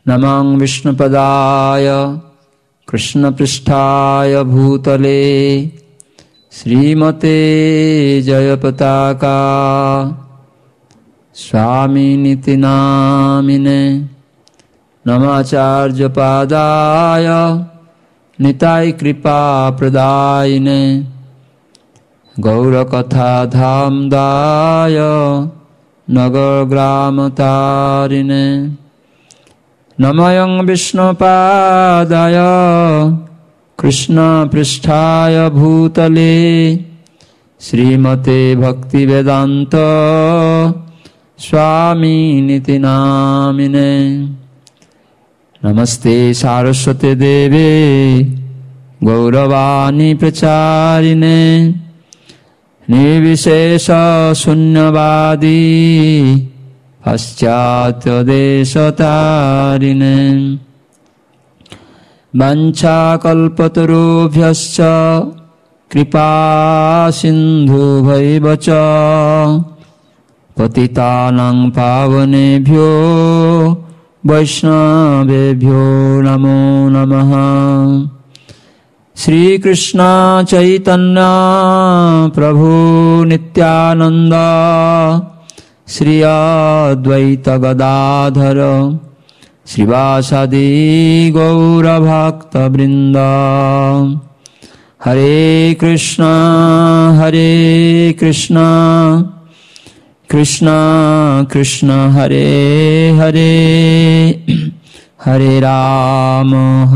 नमः विष्णुपदाय कृष्णपृष्ठाय भूतले श्रीमते जयपताका स्वामिनिति नामिने नमाचार्यपादाय निताय कृपा प्रदायिने गौरकथाधामदाय नगरग्रामतारिणे नमयं विष्णुपादाय कृष्णपृष्ठाय भूतले श्रीमते भक्तिवेदान्त स्वामिनिति नामिने नमस्ते सारस्वते देवे गौरवाणी प्रचारिणे निर्विशेष शून्यवादी पाश्चात्यदेशतारिणे वाञ्छाकल्पतरुभ्यश्च कृपा सिन्धुभैव च पतितानां पावनेभ्यो वैष्णवेभ्यो नमो नमः। श्री कृष्ण चैतन्य प्रभु नित्यानंद श्री अद्वैत गदाधर श्रीवासादि गौर भक्त वृंद। हरे कृष्ण कृष्ण कृष्ण हरे हरे हरे राम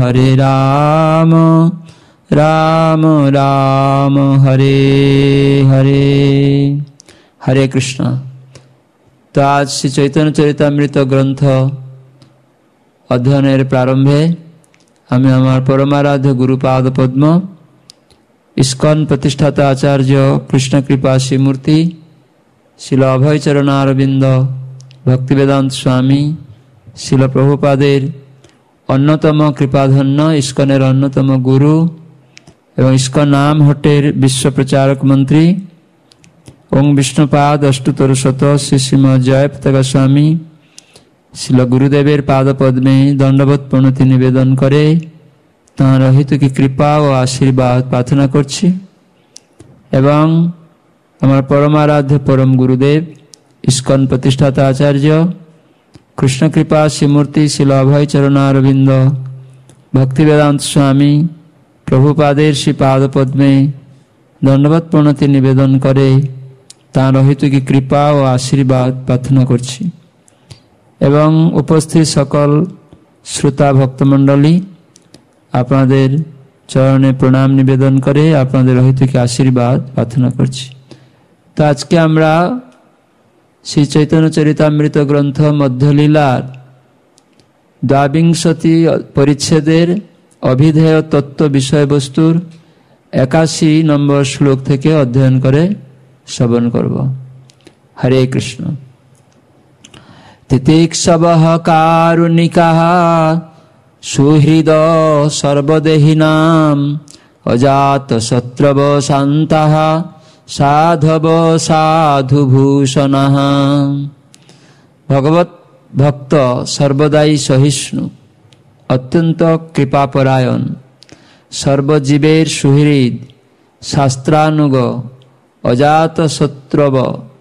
राम राम हरे हरे। हरे कृष्ण। तो आज श्री चैतन्य चरितामृत ग्रंथ अध्ययन प्रारंभे हमें हमार परमाराध्य गुरुपाद पद्म इस्कन प्रतिष्ठाता आचार्य कृष्ण कृपा श्रीमूर्ति शिल अभय चरणारविंद भक्तिवेदांत स्वामी शिल प्रभुपादेर अन्यतम कृपाधन्य इस्कनेर अन्यतम गुरु एवं इस्कन नाम हटेर विश्व प्रचारक मंत्री ओं विष्णुपाद अष्टोत्तर शत श्री श्रीमद जयपताका स्वामी शिल गुरुदेवेर पाद पद्मे दंडवत प्रणति निवेदन करे तार हित की कृपा और आशीर्वाद प्रार्थना करछि एवं हमार परमाराध्य परम गुरुदेव इस्कन प्रतिष्ठाता आचार्य कृष्ण कृपा श्रीमूर्ति शिल अभय चरणारविंद भक्तिवेदांत स्वामी प्रभुपादेर श्री पाद पद्मे दंडवत प्रणति निवेदन करे तार हेतु की कृपा और आशीर्वाद प्रार्थना करछि एवं उपस्थित सकल श्रोता भक्तमंडली आपनादेर चरणे प्रणाम निवेदन करे आपनादेर हेतु की आशीर्वाद प्रार्थना करछि। तो आज के आमरा श्री चैतन्य चरितामृत ग्रंथ मध्यलीलार द्वाविंशति परिच्छेदेर अभिधेय तत्व विषय वस्तुर 81 नम्बर श्लोक थेके अध्ययन करे श्रवण करब। हरे कृष्ण। तितिक्षवः कारुणिकाः सुहृद सर्वदेहिनाम् अजातशत्रव शान्ताः साधव साधुभूषणः। भगवत भक्त सर्वदाई सहिष्णु अत्यंत कृपापरायण सर्वजीवेर सुहृद शास्त्रानुग अजात शत्रव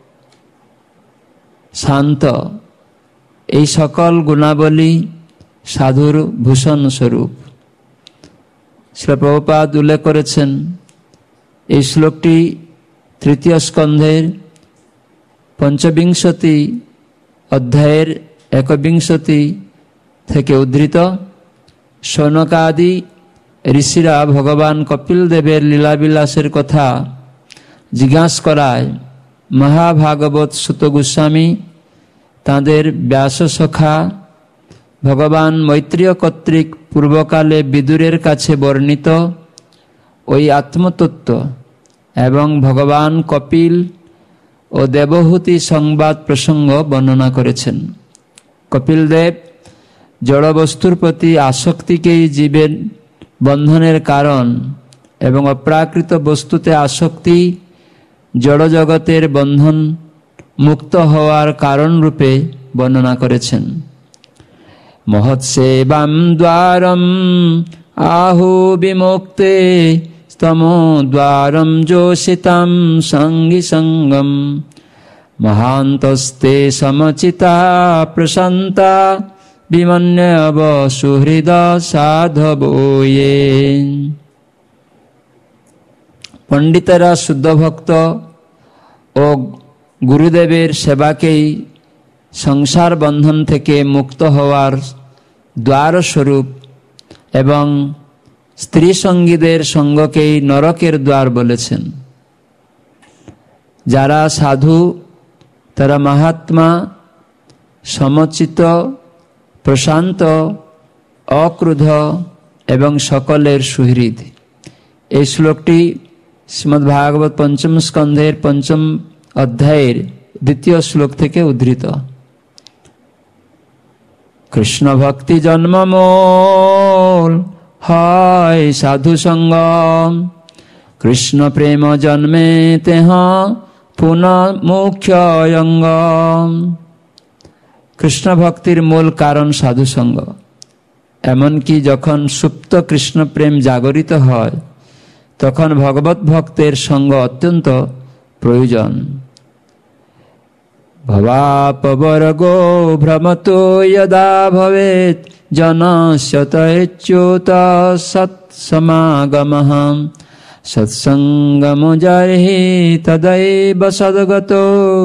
शांत এই সকল গুণাবলী সাধুর ভূষণ স্বরূপ। শ্রীল প্রভুপাদ উল্লেখ করেছেন এই শ্লোকটি তৃতীয় স্কন্ধের পঞ্চবিংশতি অধ্যায়ের 21 থেকে উদ্ধৃত। শৌনকাদি ঋষিরা ভগবান কপিল দেবের লীলাবিলাসের কথা জিজ্ঞাসা করায় মহাভাগবত সুত গোস্বামী তাঁদের ব্যাস সখা ভগবান মৈত্রেয় কর্তৃক পূর্বকালে বিদুরের কাছে বর্ণিত ওই আত্মতত্ত্ব এবং ভগবান কপিল ও দেবহূতি সংবাদ প্রসঙ্গ বর্ণনা করেছেন। কপিল দেব জড়বস্তুর প্রতি আসক্তিকেই জীবের বন্ধনের কারণ এবং অপ্রাকৃত বস্তুতে আসক্তি জড়জগতের বন্ধন মুক্ত হওয়ার কারণ রূপে বর্ণনা করেছেন। महत्सेवां द्वारम् आहु विमुक्ते तमो द्वारं जोषितं संगी संगम महान्तस्ते समचिता प्रशान्ता विमन्यव सुहृद साधवो ये। पंडितरा शुद्ध भक्त ও গুরুদেবের সেবাকেই সংসার বন্ধন থেকে মুক্ত হওয়ার দ্বার স্বরূপ এবং স্ত্রী সঙ্গীদের সঙ্গকেই নরকের দ্বার বলেছেন। যারা সাধু তারা মহাত্মা, সমচিত, প্রশান্ত, অক্রুধ এবং সকলের সুহৃদ। এই শ্লোকটি শ্রীমদ্ ভাগবত পঞ্চম স্কন্ধের পঞ্চম অধ্যায়ের দ্বিতীয় শ্লোক থেকে উদ্ধৃত। কৃষ্ণ ভক্তি জন্মমূল হয় সাধু সঙ্গ, কৃষ্ণ প্রেম জন্মে তেহ পুনঃ মুখ্য অঙ্গ। কৃষ্ণ ভক্তির মূল কারণ সাধু সঙ্গ। এমনকি যখন সুপ্ত কৃষ্ণ প্রেম জাগরিত হয় তখন ভগবত ভক্তের সঙ্গ অত্যন্ত প্রয়োজন। ভবাপবর্গো ভ্রমতো যদা ভবেত জনস্য তচ্যুত সৎসমাগমঃ সৎসঙ্গম জয়হি তদৈব সদ্গতো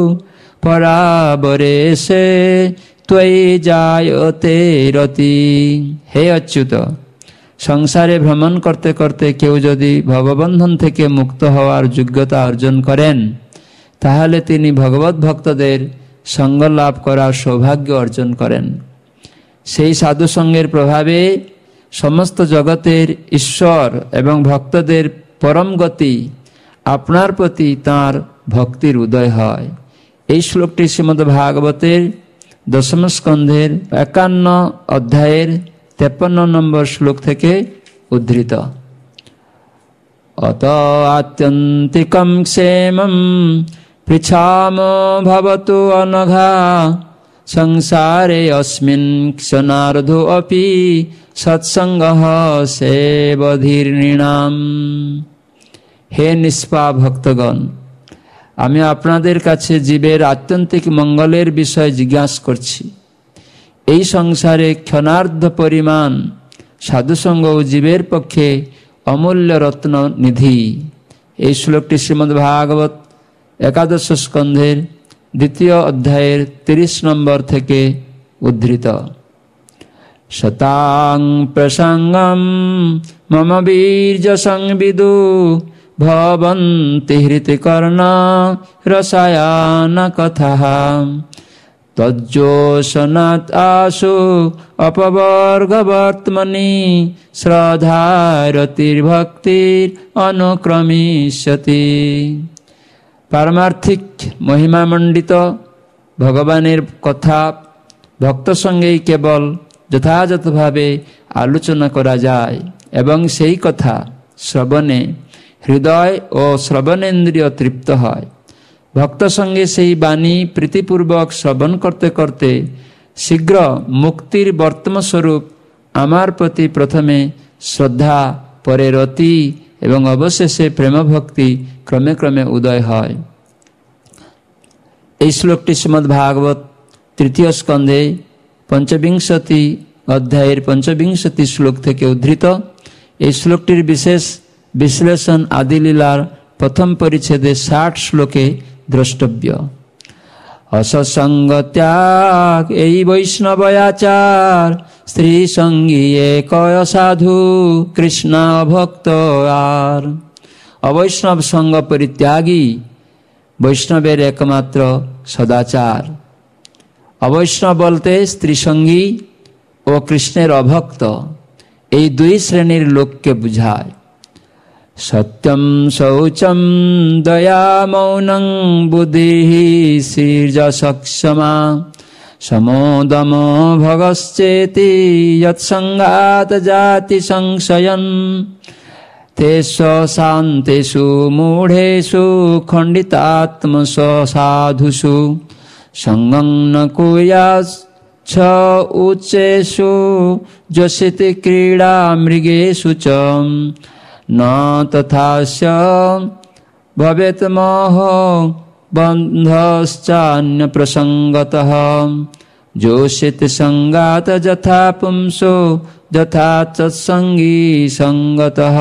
পরাবরেশে ত্বয়ি জায়তে রতি। হে অচ্যুত, সংসারে ভ্রমণ করতে করতে কেউ যদি ভববন্ধন থেকে মুক্ত হওয়ার যোগ্যতা অর্জন করেন তাহলে তিনি ভগবত ভক্তদের সঙ্গ লাভ করার সৌভাগ্য অর্জন করেন। সেই সাধু সঙ্গের প্রভাবে সমস্ত জগতের ঈশ্বর এবং ভক্তদের পরম গতি আপনার প্রতি তাঁর ভক্তির উদয় হয়। এই শ্লোকটি শ্রীমদ্ ভাগবতের দশম স্কন্ধের 51 অধ্যায়ের 53 নম্বর শ্লোক থেকে উদ্ধৃত। অত আত্যন্তিকম ক্ষেমম পৃচ্ছাম ভবতু অনঘা সংসারে অস্মিন ক্ষণার্ধো অপি সৎসঙ্গঃ সেবধীর্ণীনাম। হে নিষ্পাপ ভক্তগণ, আমি আপনাদের কাছে জীবের আত্যন্তিক মঙ্গলের বিষয় জিজ্ঞাসা করছি। এই সংসারে ক্ষণার্ধ পরিমাণ সাধুসঙ্গ ও জীবের পক্ষে অমূল্য রত্ন নিধি। এই শ্লোকটি শ্রীমদ্ ভাগবত একাদশ স্কন্ধের 2 অধ্যায়ের 30 নম্বর থেকে উদ্ধৃত। শতাং প্রসঙ্গম মম বীর্য সংবিদু ভবন্তি হৃতিকর্ণ রসায়ন কথাঃ তজ্জোষনাৎ আশু অপবর্গবর্তমনি শ্রদ্ধারতির্ভক্তির অনুক্রমিষ্যতি। পারমার্থিক মহিমামণ্ডিত ভগবানের কথা ভক্ত সঙ্গেই কেবল যথাযথভাবে আলোচনা করা যায় এবং সেই কথা শ্রবণে হৃদয় ও শ্রবণেন্দ্রিয় তৃপ্ত হয়। ভক্ত সঙ্গে সেই বাণী প্রীতিপূর্বক শ্রবণ করতে করতে শীঘ্র মুক্তির বর্তম স্বরূপ আমার প্রতি প্রথমে শ্রদ্ধা, পরে রতি এবং অবশেষে প্রেমভক্তি ক্রমে ক্রমে উদয় হয়। এই শ্লোকটি শ্রীমদ্ ভাগবত 3 স্কন্ধে 25 অধ্যায়ের 25 শ্লোক থেকে উদ্ধৃত। এই শ্লোকটির বিশেষ বিশ্লেষণ আদিলীলার প্রথম পরিচ্ছেদে 60 শ্লোকে দ্রষ্টব্য। অসৎসঙ্গ ত্যাগ এই বৈষ্ণবয়াচার স্ত্রী সঙ্গী এক সাধু কৃষ্ণ ভক্ত আর। অবৈষ্ণব সঙ্গ পরিত্যাগী বৈষ্ণবের একমাত্র সদাচার। অবৈষ্ণব বলতে স্ত্রী সঙ্গী ও কৃষ্ণের অভক্ত এই 2 শ্রেণীর লোককে বুঝায়। সত্যম শৌচম দয়া মৌনং বুদ্ধি সৃজ সক্ষমা সমোদম ভগশ্চেতি যৎসঙ্গাত জাতি সংশয়ন তেষু শান্তেষু মূঢ়েষু খণ্ডিতাত্মসু সাধুষু সঙ্গং ন কুর্যাৎ ছ উচ্চেষু যশিতি ক্রীড়া মৃগেষু চ ন তথাস্য ভবেত মোহ বন্ধশ্চান্য প্রসঙ্গতঃ যোষিত সঙ্গাত যথা পুংসো যথা তৎসঙ্গী সঙ্গতঃ।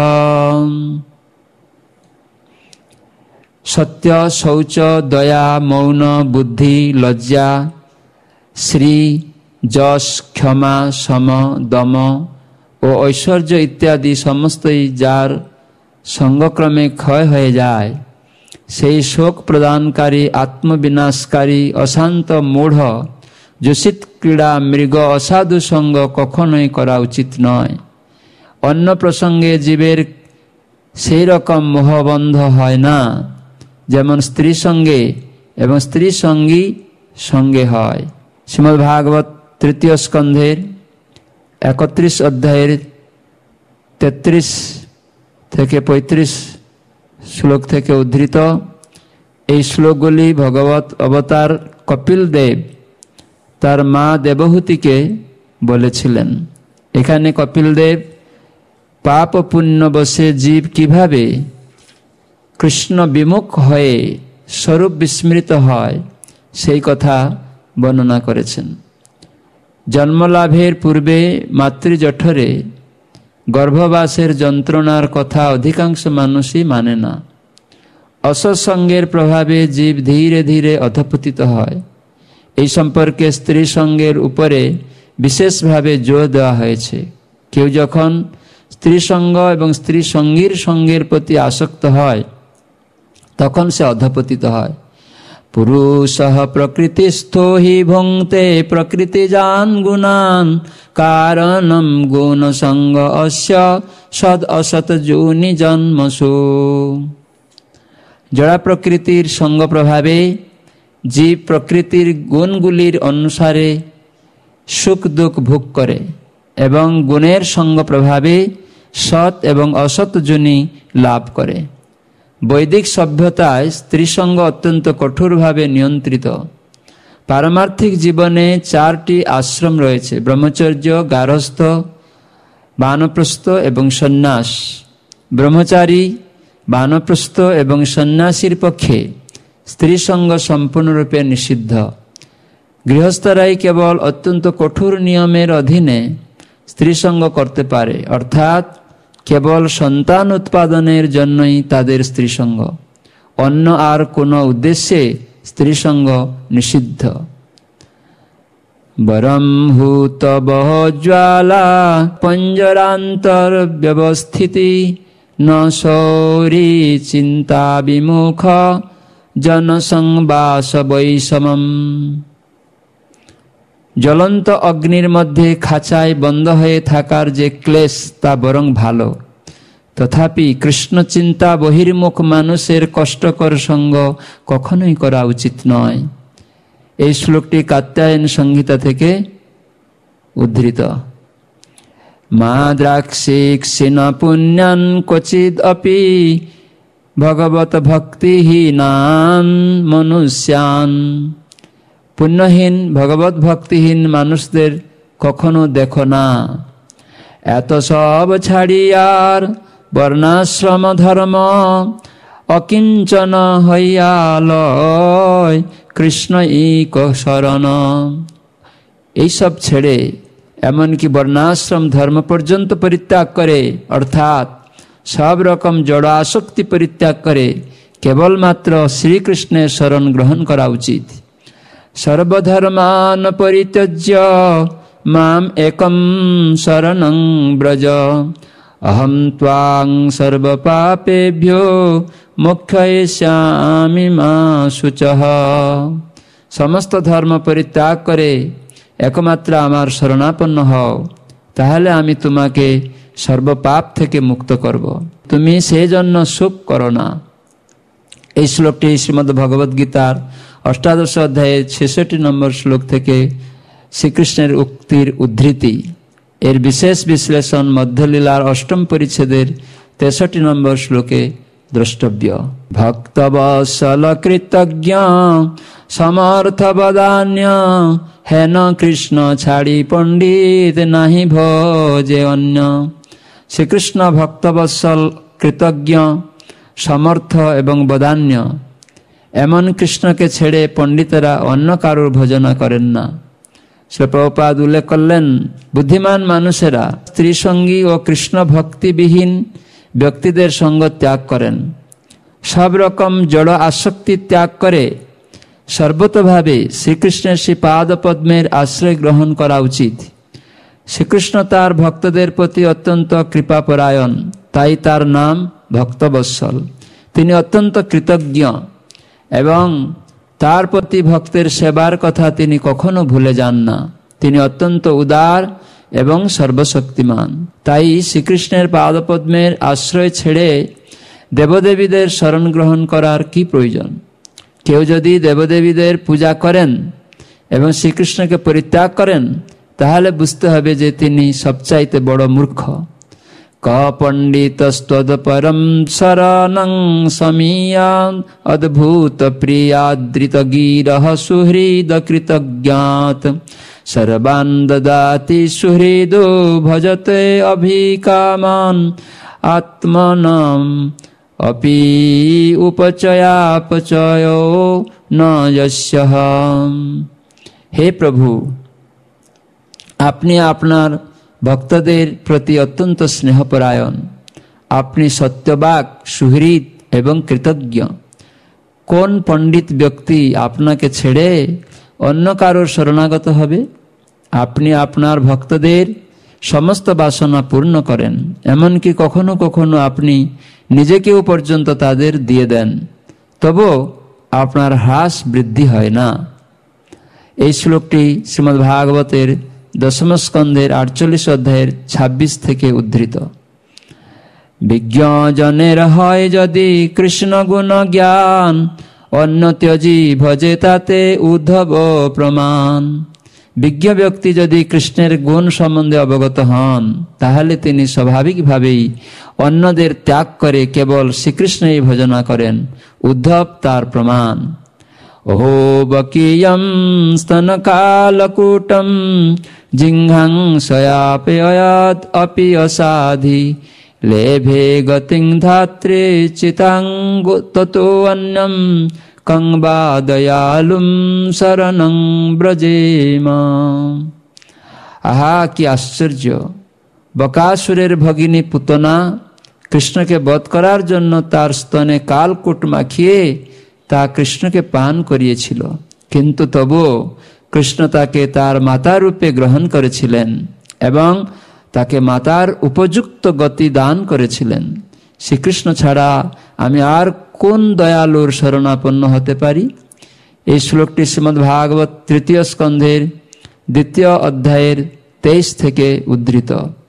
সত্য, শৌচ, দয়া, মৌন, বুদ্ধি, লজ্জা, শ্রী, যশ, ক্ষমা, সম, দম ও ঐশ্বর্য ইত্যাদি সমস্তই যার সঙ্গক্রমে ক্ষয় হয়ে যায়, সেই শোক প্রদানকারী, আত্মবিনাশকারী, অশান্ত, মূঢ়, যোষিত ক্রীড়া মৃগ অসাধু সঙ্গ কখনোই করা উচিত নয়। অন্য প্রসঙ্গে জীবের সেই রকম মোহবন্ধ হয় না যেমন স্ত্রী সঙ্গে এবং স্ত্রী সঙ্গী সঙ্গে হয়। শ্রীমদ্ ভাগবত তৃতীয় স্কন্ধের 31 অধ্যায়ের 33 থেকে 35 শ্লোক থেকে উদ্ধৃত এই শ্লোকগুলি ভগবত অবতার কপিল দেব তার মা দেবহূতিকে বলেছিলেন। এখানে কপিল দেব পাপ পুণ্য বশে জীব কিভাবে কৃষ্ণ বিমুখ হয়ে স্বরূপ বিস্মৃত হয় সেই কথা বর্ণনা করেছেন। জন্মলাভের পূর্বে মাতৃজঠরে গর্ভবাসের যন্ত্রণার কথা অধিকাংশ মানুষই মানে না। অসৎসঙ্গের প্রভাবে জীব ধীরে ধীরে অধঃপতিত হয়। এই সম্পর্কে স্ত্রী সঙ্গের উপরে বিশেষভাবে জোর দেওয়া হয়েছে। কেউ যখন স্ত্রী সঙ্গ এবং স্ত্রী সঙ্গীর সঙ্গের প্রতি আসক্ত হয় তখন সে অধঃপতিত হয়। পুরুষঃ প্রকৃতিস্থো হি ভুঙ্ক্তে প্রকৃতিজান গুণান কারণম গুণ সঙ্গ অস্য সদ অসৎ যোনি জন্মসু। জড়া প্রকৃতির সঙ্গ প্রভাবে জীব প্রকৃতির গুণগুলির অনুসারে সুখ দুঃখ ভোগ করে এবং গুণের সঙ্গ প্রভাবে সৎ এবং অসৎ যোনি লাভ করে। বৈদিক সভ্যতায় স্ত্রী সঙ্গ অত্যন্ত কঠোরভাবে নিয়ন্ত্রিত। পারমার্থিক জীবনে 4টি আশ্রম রয়েছে: ব্রহ্মচর্য, গার্হস্থ, বানপ্রস্থ এবং সন্ন্যাস। ব্রহ্মচারী, বানপ্রস্থ এবং সন্ন্যাসীর পক্ষে স্ত্রী সঙ্গ সম্পূর্ণরূপে নিষিদ্ধ। গৃহস্থরাই কেবল অত্যন্ত কঠোর নিয়মের অধীনে স্ত্রী সঙ্গ করতে পারে, অর্থাৎ কেবল সন্তান উৎপাদনের জন্যই তাদের স্ত্রী সঙ্গ, অন্য আর কোনো উদ্দেশ্যে স্ত্রী সঙ্গ নিষিদ্ধ। বরম হুত বহ জ্বালা পঞ্জরান্তর ব্যবস্থিতি ন শৌরি চিন্তা বিমুখ জনসংবাস বৈষমম। জ্বলন্ত অগ্নির মধ্যে খাঁচায় বন্ধ হয়ে থাকার যে ক্লেশ তা বরং ভালো। তথাপি কৃষ্ণ চিন্তা বহির্মুখ মানুষের কষ্টকর সঙ্গ কখনোই করা উচিত নয়। এই শ্লোকটি কাত্যায়ন সংহিতা থেকে উদ্ধৃত। মা দ্রাক্ষিক্ষিণ পুণ্যান ক্বচিদ অপি ভগবত ভক্তিহীনান মনুষ্যান। পুণ্যহীন ভগবত ভক্তিহীন মানুষদের কখনো দেখো না। এত সব ছাড়িয়ার বর্ণাশ্রম ধর্ম অকিঞ্চন হইয়ালয় কৃষ্ণ ইক শরণ। এইসব ছেড়ে এমনকি বর্ণাশ্রম ধর্ম পর্যন্ত পরিত্যাগ করে, অর্থাৎ সব রকম জড় আসক্তি পরিত্যাগ করে কেবলমাত্র শ্রীকৃষ্ণের শরণ গ্রহণ করা উচিত। সর্বধর্মান পরিত্যজ্য মাম একম শরণং ব্রজ অহম ত্বাং সর্বপাপেভ্যো মোক্ষয়িষ্যামি মা শুচঃ। সমস্ত ধর্ম পরিত্যাগ করে একমাত্র আমার শরণাপন্ন হও, তাহলে আমি তোমাকে সর্বপাপ থেকে মুক্ত করব। তুমি সেই জন্য সুখ করো না। এই শ্লোকটি শ্রীমদ্ ভগবদ গীতার 18 অধ্যায়ের 66 নম্বর শ্লোক থেকে শ্রীকৃষ্ণের উক্তির উদ্ধৃতি। এর বিশেষ বিশ্লেষণ মধ্যলীলার 8ম পরিচ্ছেদের 63 নম্বর শ্লোকে দ্রষ্টব্য। ভক্তবৎসল কৃতজ্ঞ সমর্থ বদান্য, হেন কৃষ্ণ ছাড়ি পণ্ডিত নাহি ভোজে অন্য। শ্রীকৃষ্ণ ভক্তবৎসল, কৃতজ্ঞ, সমর্থ এবং বদান্য, এমন কৃষ্ণকে ছেড়ে পণ্ডিতেরা অন্য কারুর ভজনা করেন না। শ্রী প্রভুপাদ উল্লেখ করলেন, বুদ্ধিমান মানুষেরা স্ত্রী সঙ্গী ও কৃষ্ণ ভক্তিবিহীন ব্যক্তিদের সঙ্গ ত্যাগ করেন, সব রকম জড় আসক্তি ত্যাগ করে সর্বতভাবে শ্রীকৃষ্ণের শ্রী পাদ পদ্মের আশ্রয় গ্রহণ করা উচিত। শ্রীকৃষ্ণ তার ভক্তদের প্রতি অত্যন্ত কৃপাপরায়ণ, তাই তার নাম ভক্তবৎসল। তিনি অত্যন্ত কৃতজ্ঞ এবং তার প্রতি ভক্তের সেবার কথা তিনি কখনো ভুলে যান না। তিনি অত্যন্ত উদার এবং সর্বশক্তিমান। তাই শ্রীকৃষ্ণের পাদপদ্মের আশ্রয় ছেড়ে দেবদেবীদের শরণ গ্রহণ করার কি প্রয়োজন? কেউ যদি দেবদেবীদের পূজা করেন এবং শ্রীকৃষ্ণকে পরিত্যাগ করেন, তাহলে বুঝতে হবে যে তিনি সবচাইতে বড় মূর্খ। ক পণ্ডিতস্তদ পরম শরণং সমীয়ান অদ্ভুত প্রিয়াদৃত গিরহ সুহৃদ কৃতজ্ঞাত, সর্বান দদাতি সুহৃদো ভজতে অভিকামান, আত্মনম অপি উপচয়াপচয় ন যস্যঃ। হে প্রভু, আপনি আপনার ভক্তদের প্রতি অত্যন্ত স্নেহপরায়ণ। আপনি সত্যবাক, সুহৃদ এবং কৃতজ্ঞ। কোন পণ্ডিত ব্যক্তি আপনাকে ছেড়ে অন্য কারোর শরণাগত হবে? আপনি আপনার ভক্তদের সমস্ত বাসনা পূর্ণ করেন, এমনকি কখনো কখনো আপনি নিজেকেও পর্যন্ত তাদের দিয়ে দেন, তবু আপনার হ্রাস বৃদ্ধি হয় না। এই শ্লোকটি শ্রীমদ্ ভাগবতের দশম স্কন্ধের 48 অধ্যায়ের 26 থেকে উদ্ধৃত। বিজ্ঞজনের হয় যদি কৃষ্ণ গুণ জ্ঞান, অন্য ত্যজি ভজে তাতে উদ্ধব প্রমাণ। বিজ্ঞ ব্যক্তি যদি কৃষ্ণের গুণ সম্বন্ধে অবগত হন, তাহলে তিনি স্বাভাবিকভাবেই অন্যদের ত্যাগ করে কেবল শ্রীকৃষ্ণই ভজনা করেন। উদ্ধব তার প্রমাণ। ওহো বকিয়ম স্তনকালকূটম জিংহাং সয়াপেয়াদ অপি অসাধি, লেভে গতিং ধাত্রে চিতাং ততো অন্যম কং বা দয়ালুম শরণং ব্রজেমা। আহা, কি আশ্চর্য! বকাসুরের ভগিনী পুতনা কৃষ্ণকে বধ করার জন্য তার স্তনে কালকূট মাখিয়ে তা কৃষ্ণকে পান করিয়েছিল, কিন্তু তবুও কৃষ্ণ তাকে তার মাতা রূপে গ্রহণ করেছিলেন এবং তাকে মাতার উপযুক্ত গতি দান করেছিলেন। শ্রীকৃষ্ণ ছাড়া আমি আর কোন দয়ালুর শরণাপন্ন হতে পারি? এই শ্লোকটি শ্রীমদ্ ভাগবত 3য় স্কন্ধের 2য় অধ্যায়ের 23 থেকে উদ্ধৃত।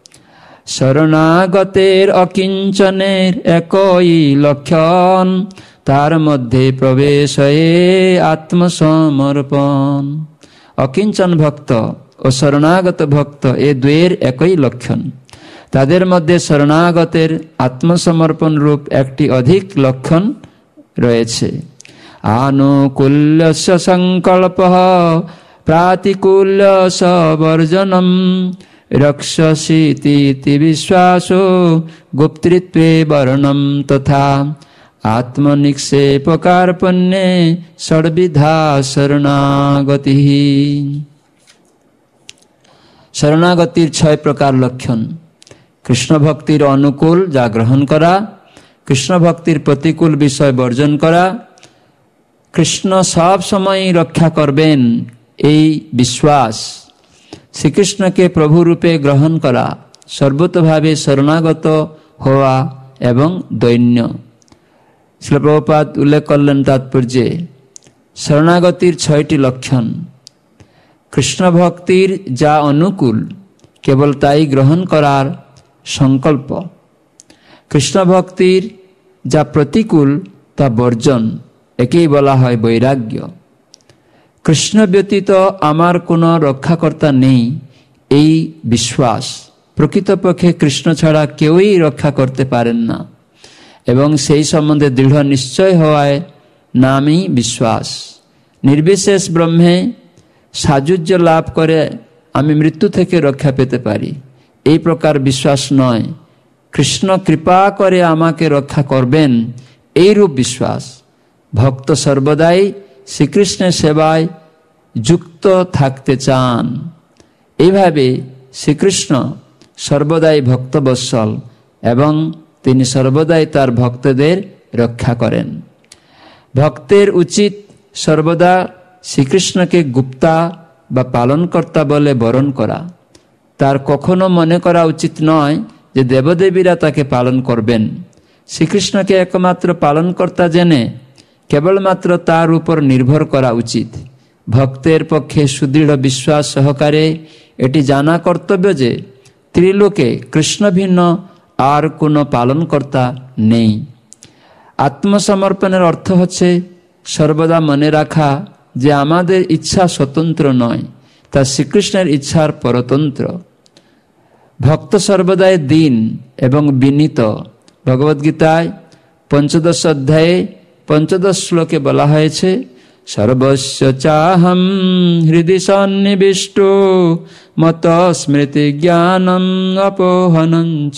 শরণাগতের অকিঞ্চনের একই লক্ষণ, তার মধ্যে প্রবেশ হয়ে আত্মসমর্পণ। অকিঞ্চন ভক্ত ও শরণাগত ভক্ত এ দুয়ের একই লক্ষণ। তাদের মধ্যে শরণাগতের আত্মসমর্পণ রূপ একটি অধিক লক্ষণ রয়েছে। আনুকূল্যস্য সংকল্পঃ প্রাতিকূল্যস্য বর্জনম, রক্ষসীতি বিশ্বাসো গুপ্তৃত্বে বর্ণম তথা, আত্মনিক্ষেপকার্পণ্যে ষড়বিধা শরণাগতি। শরণাগতির 6 প্রকার লক্ষণ। কৃষ্ণ ভক্তির অনুকূল যা গ্রহণ করা, কৃষ্ণ ভক্তির প্রতিকূল বিষয় বর্জন করা, কৃষ্ণ সব সময় রক্ষা করবেন এই বিশ্বাস, শ্রীকৃষ্ণকে প্রভু রূপে গ্রহণ করা, সর্বতভাবে শরণাগত হওয়া এবং দৈন্য। শ্রীল প্রভুপাদ উল্লেখ করলেন তাৎপর্যে শরণাগতির 6টি লক্ষণ। কৃষ্ণ ভক্তির যা অনুকূল কেবল তাই গ্রহণ করার সংকল্প, কৃষ্ণ ভক্তির যা প্রতিকূল তা বর্জন, একেই বলা হয় বৈরাগ্য। কৃষ্ণ ব্যতীত আমার কোনো রক্ষাকর্তা নেই এই বিশ্বাস। প্রকৃতপক্ষে কৃষ্ণ ছাড়া কেউই রক্ষা করতে পারেন না। এবং সেই সম্বন্ধে দৃঢ় নিশ্চয় হওয়ায় নামই বিশ্বাস। নির্বিশেষ ব্রহ্মে সাযুজ্য লাভ করে আমি মৃত্যু থেকে রক্ষা পেতে পারি, এই প্রকার বিশ্বাস নয়। কৃষ্ণ কৃপা করে আমাকে রক্ষা করবেন, এইরূপ বিশ্বাস। ভক্ত সর্বদাই শ্রীকৃষ্ণের সেবায় যুক্ত থাকতে চান। এইভাবে শ্রীকৃষ্ণ সর্বদাই ভক্তবৎসল এবং তিনি সর্বদাই তার ভক্তদের রক্ষা করেন। ভক্তের উচিত সর্বদা শ্রীকৃষ্ণকে গুপ্তা বা পালনকর্তা বলে বরণ করা। তার কখনো মনে করা উচিত নয় যে দেবদেবীরা তাকে পালন করবেন। শ্রীকৃষ্ণকে একমাত্র পালনকর্তা জেনে কেবলমাত্র তার উপর নির্ভর করা উচিত। ভক্তের পক্ষে সুদৃঢ় বিশ্বাস সহকারে এটি জানা কর্তব্য যে ত্রিলোকে কৃষ্ণ ভিন্ন আর কোনো পালনকর্তা নেই। আত্মসমর্পণের অর্থ হচ্ছে সর্বদা মনে রাখা যে আমাদের ইচ্ছা স্বতন্ত্র নয়, তা শ্রীকৃষ্ণের ইচ্ছার পরতন্ত্র। ভক্ত সর্বদাই দীন এবং বিনীত। ভগবদ্গীতায় ৫ম অধ্যায়ে ৫ম শ্লোকে বলা হয়েছে, সর্বস্য চাহম হৃদি সন্নিবিষ্ট মত স্মৃতি জ্ঞানম অপোহনং চ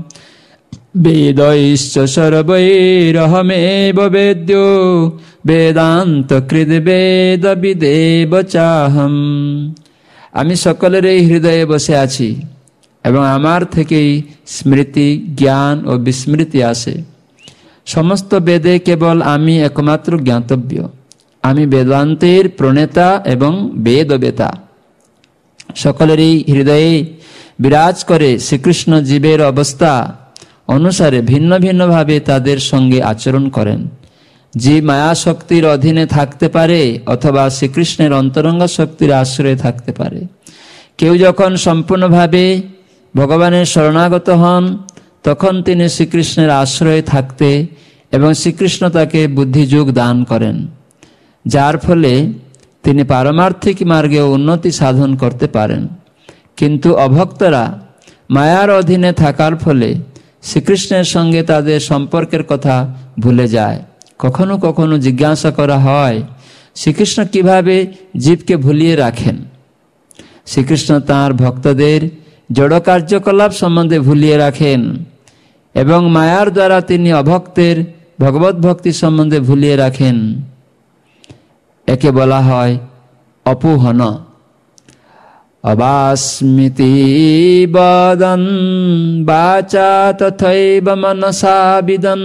বেদৈশ্চ সর্বৈরহমেব বেদ্যো বেদান্ত কৃদ বেদ বিদেব চাহম। আমি সকলের এই হৃদয়ে বসে আছি এবং আমার থেকেই স্মৃতি, জ্ঞান ও বিস্মৃতি আসে। সমস্ত বেদে কেবল আমি একমাত্র জ্ঞাতব্য। আমি বেদান্তের প্রণেতা এবং বেদবেতা। সকলেরই হৃদয়ে বিরাজ করে শ্রীকৃষ্ণ জীবের অবস্থা অনুসারে ভিন্ন ভিন্নভাবে তাদের সঙ্গে আচরণ করেন। জীব মায়া শক্তির অধীনে থাকতে পারে অথবা শ্রীকৃষ্ণের অন্তরঙ্গ শক্তির আশ্রয়ে থাকতে পারে। কেউ যখন সম্পূর্ণভাবে ভগবানের শরণাগত হন তখন তিনি শ্রীকৃষ্ণের আশ্রয়ে থাকতে এবং শ্রীকৃষ্ণ তাকে বুদ্ধিযোগ দান করেন, যার ফলে তিনি পারমার্থিক মার্গে উন্নতি সাধন করতে পারেন। কিন্তু অভক্তরা মায়ার অধীনে থাকার ফলে শ্রীকৃষ্ণের সঙ্গে তাদের সম্পর্কের কথা ভুলে যায়। কখনো কখনো জিজ্ঞাসা করা হয়, শ্রীকৃষ্ণ কিভাবে জীবকে ভুলিয়ে রাখেন? শ্রীকৃষ্ণ তাঁর ভক্তদের জড় কার্যকলাপ সম্বন্ধে ভুলিয়ে রাখেন এবং মায়ার দ্বারা তিনি অভক্তের ভগবত ভক্তি সম্বন্ধে ভুলিয়ে রাখেন। একে বলা হয় অপোহন। অবাস্মিতি বদন বাচা তথৈব মনসা বিদন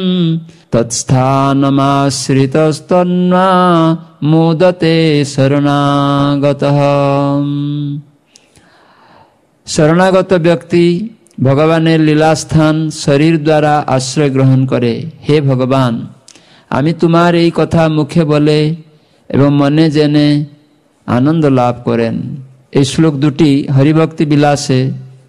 তৎস্থানমাশ্রিতস্তন্মা মোদতে শরণাগতঃ। শরণাগত ব্যক্তি ভগবানের লীলাস্থান শরীর দ্বারা আশ্রয় গ্রহণ করে। হে ভগবান, আমি তোমার এই কথা মুখে বলে এবং মনে জেনে আনন্দ লাভ করেন। এই শ্লোক দুটি হরিভক্তি বিলাসে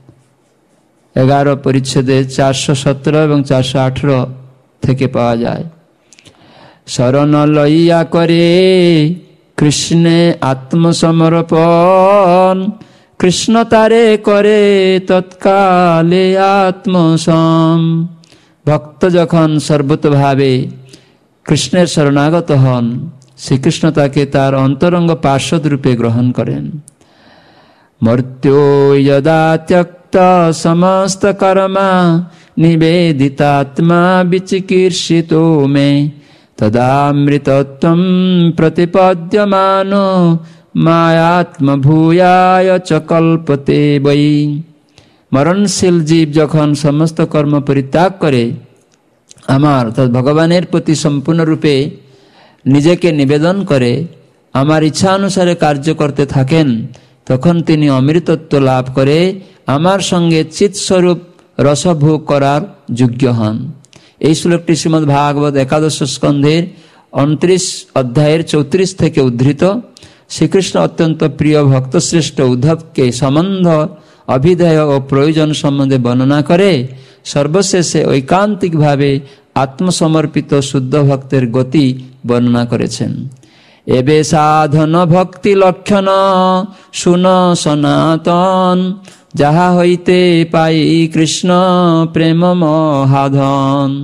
11 পরিচ্ছেদে 417 এবং 418 থেকে পাওয়া যায়। শরণ লইয়া করে কৃষ্ণে আত্মসমর্পণ, কৃষ্ণ তারে করে তৎকালে আত্মসম। ভক্ত যখন সর্বতভাবে কৃষ্ণের শরণাগত হন, শ্রীকৃষ্ণ তাকে তার অন্তরঙ্গ পার্ষদ রূপে গ্রহণ করেন। মর্ত্য যদা ত্যক্ত সমস্ত কর্মা নিবেদিতাত্মা বিচিকীর্ষিতো মে তদামৃতত্বম প্রতিপদ্যমানো মায়াত্ম ভূয়ায় চ কল্পতে বৈ। মরণশীল জীব যখন সমস্ত কর্ম পরিত্যাগ করে আমার অর্থাৎ ভগবানের প্রতি সম্পূর্ণরূপে নিজেকে নিবেদন করে আমার ইচ্ছা অনুসারে কার্য করতে থাকেন, তখন তিনি অমৃতত্ব লাভ করে আমার সঙ্গে চিৎস্বরূপ রসভোগ করার যোগ্য হন। এই শ্লোকটি শ্রীমদ্ ভাগবত 11 স্কন্ধের 29 অধ্যায়ের 34 থেকে উদ্ধৃত। শ্রীকৃষ্ণ অত্যন্ত প্রিয় ভক্তশ্রেষ্ঠ উদ্ধবকে সম্বন্ধ, অভিধেয় ও প্রয়োজন সম্বন্ধে বর্ণনা করে সর্বশেষে ঐকান্তিকভাবে আত্মসমর্পিত শুদ্ধ ভক্তের গতি বর্ণনা করেছেন। এবে সাধন ভক্তি লক্ষণ শুন সনাতন, যাহা হইতে পাই কৃষ্ণ প্রেম মহাধন।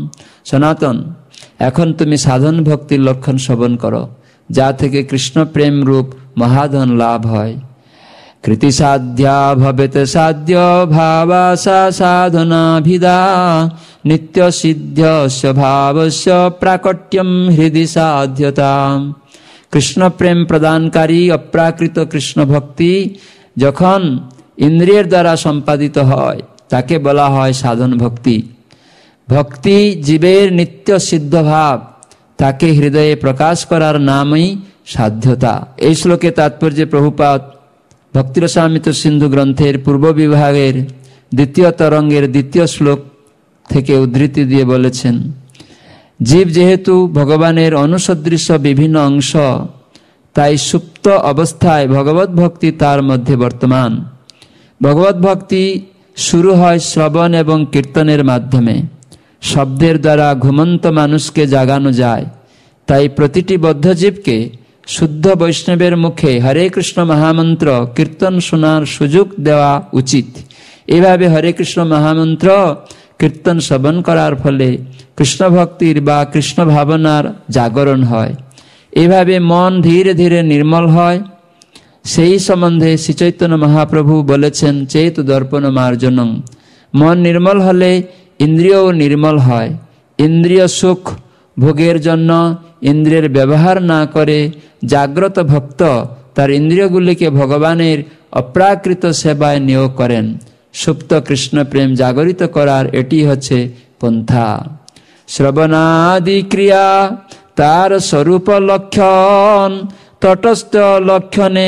সনাতন, এখন তুমি সাধন ভক্তির লক্ষণ শ্রবণ করো, যা থেকে কৃষ্ণ প্রেম রূপ মহাধন লাভ হয়। কৃতি সাধ্যা ভবেত সাধ্য ভাবাসা সাধনাভিদা নিত্য সিদ্ধস্য ভাবস্য প্রাকট্যম হৃদি সাধ্যতা। কৃষ্ণ প্রেম প্রদানকারী অপ্রাকৃত কৃষ্ণ ভক্তি যখন ইন্দ্রিয়ের দ্বারা সম্পাদিত হয় তাকে বলা হয় সাধন ভক্তি। ভক্তি জীবের নিত্য সিদ্ধ ভাব, তাকে হৃদয়ে প্রকাশ করার নামই সাধ্যতা। এই শ্লোকে তাৎপর্যে প্রভুপাদ ভক্তিরসামৃত সিন্ধু গ্রন্থের পূর্ব বিভাগের দ্বিতীয় তরঙ্গের দ্বিতীয় শ্লোক থেকে উদ্ধৃতি দিয়ে বলেছেন, জীব যেহেতু ভগবানের অনুসদৃশ বিভিন্ন অংশ, তাই সুপ্ত অবস্থায় ভগবত ভক্তি তার মধ্যে বর্তমান। ভগবত ভক্তি শুরু হয় শ্রবণ এবং কীর্তনের মাধ্যমে। শব্দের দ্বারা ঘুমন্ত মানুষকে জাগানো যায়, তাই প্রতিটি বদ্ধজীবকে শুদ্ধ বৈষ্ণবের মুখে হরে কৃষ্ণ মহামন্ত্র কীর্তন শোনার সুযোগ দেওয়া উচিত। এভাবে হরে কৃষ্ণ মহামন্ত্র কীর্তন শ্রবণ করার ফলে কৃষ্ণ ভক্তির বা কৃষ্ণ ভাবনার জাগরণ হয়। এভাবে মন ধীরে ধীরে নির্মল হয়। সেই সম্বন্ধে শ্রীচৈতন্য মহাপ্রভু বলেছেন, চেত দর্পণ মার্জনং। মন নির্মল হলে ইন্দ্রিয়ও নির্মল হয়। ইন্দ্রিয় সুখ ভোগের জন্য ইন্দ্রিয়ের ব্যবহার না করে জাগ্রত ভক্ত তার ইন্দ্রিয়গুলিকে ভগবানের অপ্রাকৃত সেবায় নিয়োগ করেন। সুপ্ত কৃষ্ণ প্রেম জাগরিত করার এটি হচ্ছে পন্থা। শ্রবণাদি ক্রিয়া তার স্বরূপ লক্ষণ, তটস্থ লক্ষণে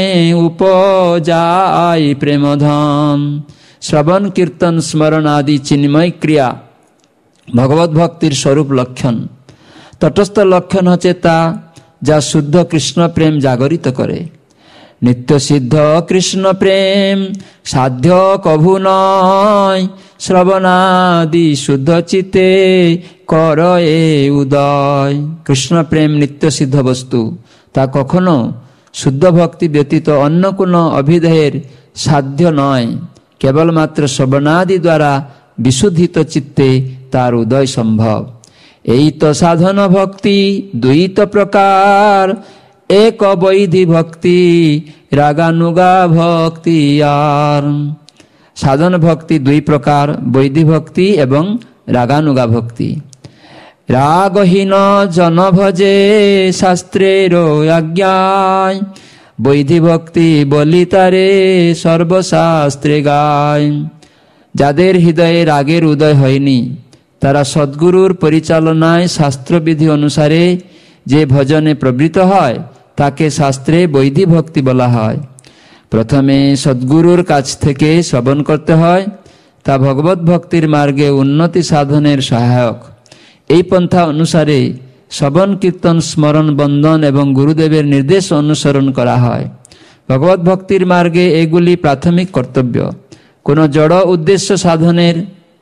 উপজায় প্রেমধন। শ্রবণ কীর্তন স্মরণ আদি চিন্ময় ক্রিয়া ভগবত ভক্তির স্বরূপ লক্ষণ। তটস্থ লক্ষণ হচ্ছে তা যা শুদ্ধ কৃষ্ণ প্রেম জাগরিত করে। নিত্য সিদ্ধ কৃষ্ণ প্রেম সাধ্য কভু নয়, শ্রবণাদি শুদ্ধ চিতে কর এ উদয়। কৃষ্ণ প্রেম নিত্য সিদ্ধ বস্তু, তা কখনো শুদ্ধ ভক্তি ব্যতীত অন্য কোনো অভিধেয়ের সাধ্য নয়। কেবলমাত্র শ্রবণাদি দ্বারা বিশুদ্ধিত চিত্তে তার উদয় সম্ভব। এই তো সাধন ভক্তি দুইত প্রকার, এক বৈধি ভক্তি রাগানুগা ভক্তি। আর সাধন ভক্তি দুই প্রকার, বৈধি ভক্তি এবং রাগানুগা ভক্তি। রাগহীন জন ভজে শাস্ত্রের আজ্ঞায়, বৈধি ভক্তি বলি তারে সর্বশাস্ত্রে গায়। যাদের হৃদয়ে রাগের উদয় হয়নি, তারা সদ্গুরুর পরিচালনায় শাস্ত্রবিধি অনুসারে যে ভজনে প্রবৃত্ত হয় তাকে শাস্ত্রে বৈধি ভক্তি বলা হয়। প্রথমে সদ্গুরুর কাছ থেকে শ্রবণ করতে হয়, তা ভগবত ভক্তির মার্গে উন্নতি সাধনের সহায়ক। এই পন্থা অনুসারে শ্রবণ কীর্তন স্মরণ বন্দন এবং গুরুদেবের নির্দেশ অনুসরণ করা হয়। ভগবত ভক্তির মার্গে এগুলি প্রাথমিক কর্তব্য। কোনো জড় উদ্দেশ্য সাধনের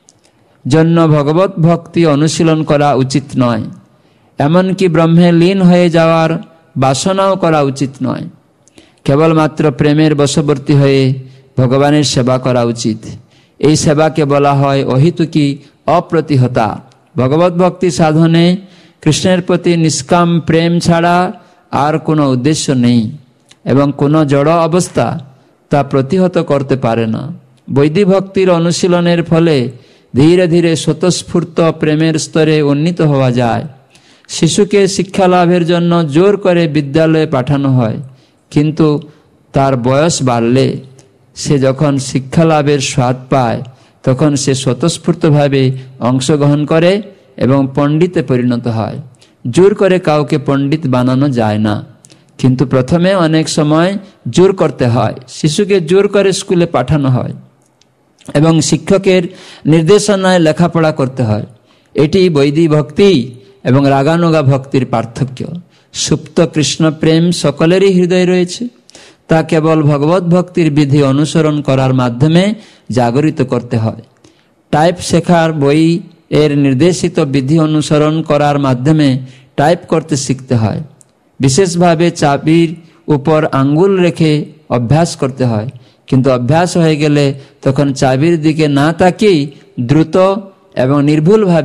জন্য ভগবত ভক্তি অনুশীলন করা উচিত নয়। এমনকি ব্রহ্মে লীন হয়ে যাওয়ার বাসনাও করা উচিত নয়। কেবলমাত্র প্রেমের বশবর্তী হয়ে ভগবানের সেবা করা উচিত। এই সেবাকে বলা হয় অহিতুকী অপ্রতিহতা। ভগবত ভক্তি সাধনে কৃষ্ণের প্রতি নিষ্কাম প্রেম ছাড়া আর কোনো উদ্দেশ্য নেই এবং কোনো জড় অবস্থা তা প্রতিহত করতে পারে না। বৈদিক ভক্তির অনুশীলনের ফলে ধীরে ধীরে স্বতঃস্ফূর্ত প্রেমের স্তরে উন্নীত হওয়া যায়। শিশুকে শিক্ষা লাভের জন্য জোর করে বিদ্যালয়ে পাঠানো হয়, কিন্তু তার বয়স বাড়লে সে যখন শিক্ষা লাভের স্বাদ পায় তখন সে স্বতঃস্ফূর্তভাবে অংশগ্রহণ করে এবং পণ্ডিতে পরিণত হয়। জোর করে কাউকে পণ্ডিত বানানো যায় না, কিন্তু প্রথমে অনেক সময় জোর করতে হয়। শিশুকে জোর করে স্কুলে পাঠানো হয় এবং শিক্ষকের নির্দেশনায় লেখাপড়া করতে হয়। এটি বৈদিক ভক্তি এবং রাগানুগা ভক্তির পার্থক্য। সুপ্ত কৃষ্ণ প্রেম সকলেরই হৃদয়ে রয়েছে, তা কেবল ভগবত ভক্তির বিধি অনুসরণ করার মাধ্যমে জাগরিত করতে হয়। টাইপ শেখার বই এর নির্দেশিত বিধি অনুসরণ করার মাধ্যমে টাইপ করতে শিখতে হয়। বিশেষভাবে চাবির উপর আঙ্গুল রেখে অভ্যাস করতে হয়, কিন্তু অভ্যাস হয়ে গেলে তখন চাবির দিকে না তাকিয়ে দ্রুত এবং নির্ভুলভাবে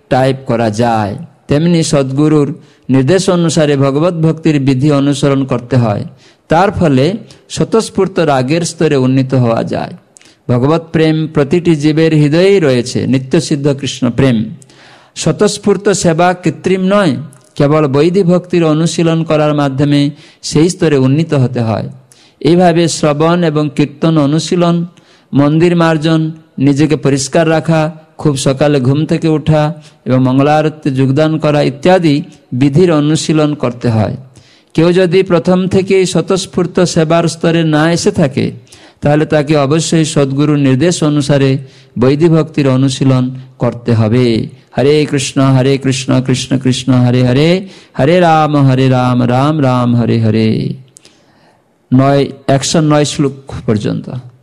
টাইপ করা যায়, তেমনি সদ্গুরুর নির্দেশ অনুসারে ভগবত ভক্তির বিধি অনুসরণ করতে হয়। তার ফলে স্বতঃস্ফূর্ত রাগের স্তরে উন্নীত হওয়া যায়। ভগবত প্রেম প্রতিটি জীবের হৃদয়েই রয়েছে, নিত্যসিদ্ধ কৃষ্ণ প্রেম। স্বতঃস্ফূর্ত সেবা কৃত্রিম নয়, কেবল বৈদিক ভক্তির অনুশীলন করার মাধ্যমে সেই স্তরে উন্নীত হতে হয়। এইভাবে শ্রবণ এবং কীর্তন অনুশীলন, মন্দির মার্জন, নিজেকে পরিষ্কার রাখা, খুব সকালে ঘুম থেকে ওঠা এবং মঙ্গলারতিতে যোগদান করা ইত্যাদি বিধির অনুশীলন করতে হয়। কেউ যদি প্রথম থেকেই স্বতঃস্ফূর্ত সেবার স্তরে না এসে থাকে, তাহলে তাকে অবশ্যই সদ্গুরুর নির্দেশ অনুসারে বৈদিক ভক্তির অনুশীলন করতে হবে। হরে কৃষ্ণ কৃষ্ণ কৃষ্ণ হরে হরে, হরে রাম রাম রাম হরে হরে। 109 শ্লোক পর্যন্ত।